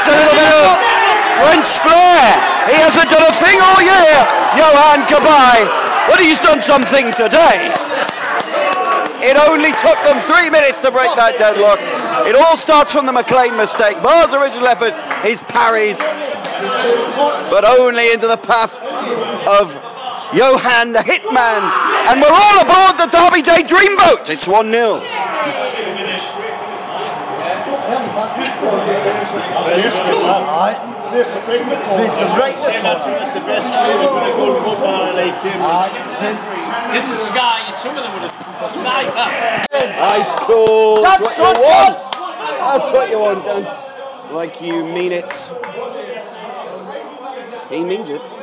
That's a little bit of French flair. He hasn't done a thing all year, Yohan Cabaye, but he's done something today. It only took them 3 minutes to break that deadlock. It all starts from the McLean mistake. Barr's original effort is parried, but only into the path of Yohan, the hitman. And we're all aboard the Derby Day Dreamboat. It's 1-0. This is right. That's the best good footballer like him. Didn't Sky, and some of them would have Sky that. Ice cold. That's what you want. That's what you want, Dance. Like you mean it. He means it.